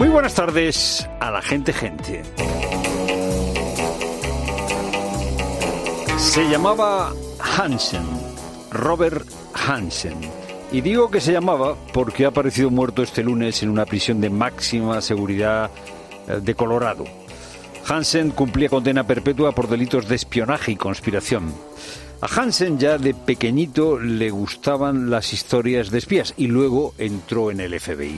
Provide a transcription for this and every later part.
Muy buenas tardes a la gente. Se llamaba Hansen, Robert Hansen. Y digo que se llamaba porque ha aparecido muerto este lunes en una prisión de máxima seguridad de Colorado. Hansen cumplía condena perpetua por delitos de espionaje y conspiración. A Hansen ya de pequeñito le gustaban las historias de espías y luego entró en el FBI.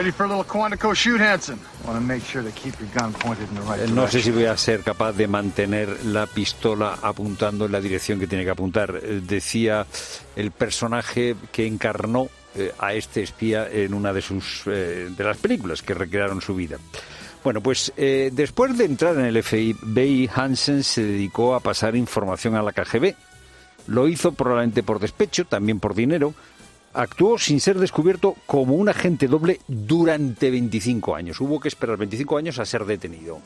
No sé si voy a ser capaz de mantener la pistola apuntando en la dirección que tiene que apuntar, decía el personaje que encarnó a este espía en una de las películas que recrearon su vida. Bueno, pues después de entrar en el FBI, Hansen se dedicó a pasar información a la KGB. Lo hizo probablemente por despecho, también por dinero. Actuó sin ser descubierto como un agente doble durante 25 años. Hubo que esperar 25 años a ser detenido.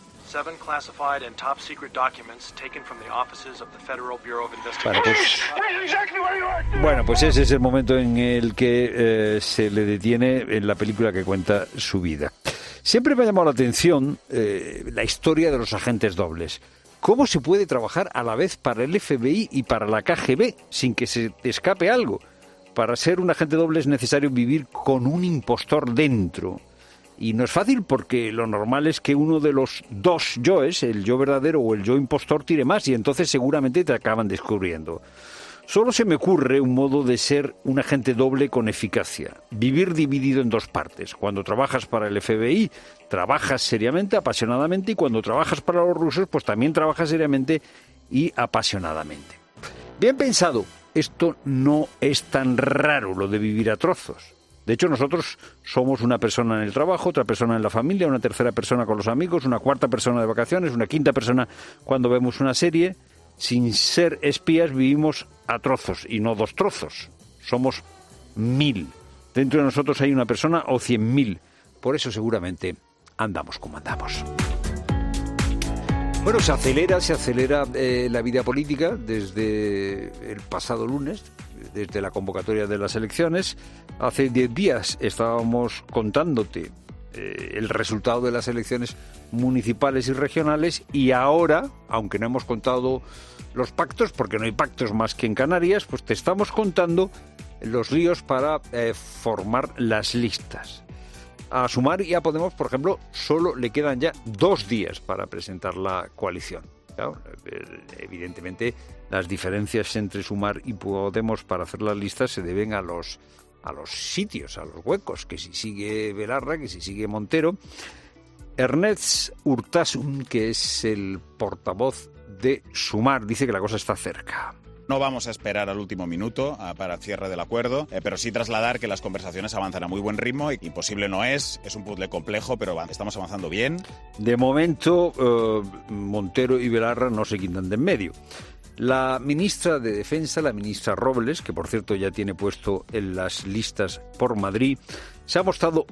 Bueno, pues ese es el momento en el que se le detiene en la película que cuenta su vida. Siempre me ha llamado la atención la historia de los agentes dobles. ¿Cómo se puede trabajar a la vez para el FBI y para la KGB sin que se te escape algo? Para ser un agente doble es necesario vivir con un impostor dentro. Y no es fácil porque lo normal es que uno de los dos yoes, el yo verdadero o el yo impostor, tire más y entonces seguramente te acaban descubriendo. Solo se me ocurre un modo de ser un agente doble con eficacia. Vivir dividido en dos partes. Cuando trabajas para el FBI, trabajas seriamente, apasionadamente, y cuando trabajas para los rusos, pues también trabajas seriamente y apasionadamente. Bien pensado. Esto no es tan raro, lo de vivir a trozos. De hecho, nosotros somos una persona en el trabajo, otra persona en la familia, una tercera persona con los amigos, una cuarta persona de vacaciones, una quinta persona cuando vemos una serie. Sin ser espías vivimos a trozos y no dos trozos. Somos 1000. Dentro de nosotros hay una persona o 100.000. Por eso seguramente andamos como andamos. Bueno, se acelera la vida política desde el pasado lunes, desde la convocatoria de las elecciones. Hace 10 días estábamos contándote el resultado de las elecciones municipales y regionales y ahora, aunque no hemos contado los pactos, porque no hay pactos más que en Canarias, pues te estamos contando los líos para formar las listas. A Sumar y a Podemos, por ejemplo, solo le quedan ya 2 días para presentar la coalición. Claro, evidentemente, las diferencias entre Sumar y Podemos para hacer las listas se deben a los sitios, a los huecos, que si sigue Belarra, que si sigue Montero. Ernest Urtasun, que es el portavoz de Sumar, dice que la cosa está cerca. No vamos a esperar al último minuto para el cierre del acuerdo, pero sí trasladar que las conversaciones avanzan a muy buen ritmo. Imposible no es un puzzle complejo, pero estamos avanzando bien. De momento, Montero y Belarra no se quitan de en medio. La ministra de Defensa, la ministra Robles, que por cierto ya tiene puesto en las listas por Madrid, se ha mostrado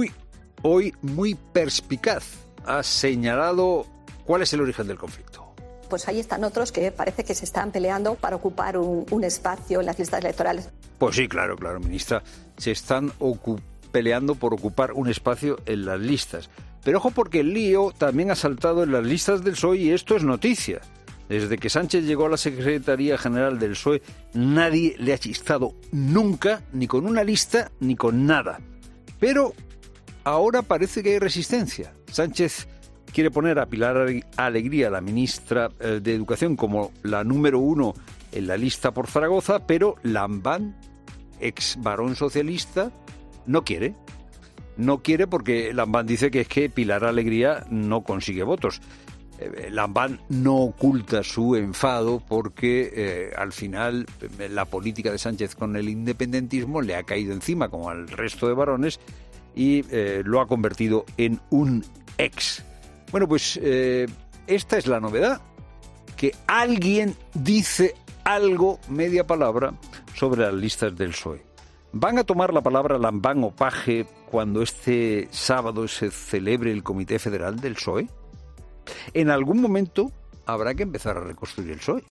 hoy muy perspicaz. Ha señalado cuál es el origen del conflicto. Pues ahí están otros que parece que se están peleando para ocupar un espacio en las listas electorales. Pues sí, claro, ministra. Se están peleando por ocupar un espacio en las listas. Pero ojo porque el lío también ha saltado en las listas del PSOE y esto es noticia. Desde que Sánchez llegó a la Secretaría General del PSOE, nadie le ha chistado nunca, ni con una lista, ni con nada. Pero ahora parece que hay resistencia. Sánchez quiere poner a Pilar Alegría, la ministra de Educación, como la número 1 en la lista por Zaragoza, pero Lambán, ex varón socialista, no quiere. No quiere porque Lambán dice que es que Pilar Alegría no consigue votos. Lambán no oculta su enfado porque al final la política de Sánchez con el independentismo le ha caído encima, como al resto de varones, y lo ha convertido en un ex. Bueno, pues esta es la novedad, que alguien dice algo, media palabra, sobre las listas del PSOE. ¿Van a tomar la palabra Lambán o Paje cuando este sábado se celebre el Comité Federal del PSOE? En algún momento habrá que empezar a reconstruir el PSOE.